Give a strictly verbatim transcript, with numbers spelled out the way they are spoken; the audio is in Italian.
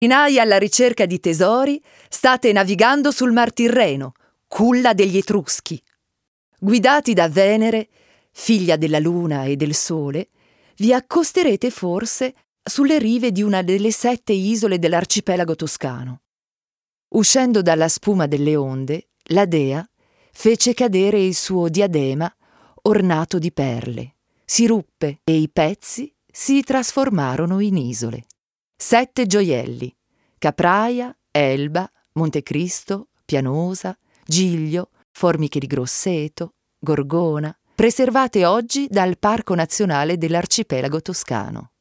Marinai alla ricerca di tesori, state navigando sul Mar Tirreno, culla degli Etruschi. Guidati da Venere, figlia della Luna e del Sole, vi accosterete forse sulle rive di una delle sette isole dell'arcipelago toscano. Uscendo dalla spuma delle onde, la dea fece cadere il suo diadema ornato di perle, si ruppe e i pezzi si trasformarono in isole. Sette gioielli: Capraia, Elba, Montecristo, Pianosa, Giglio, Formiche di Grosseto, Gorgona, preservate oggi dal Parco Nazionale dell'Arcipelago Toscano.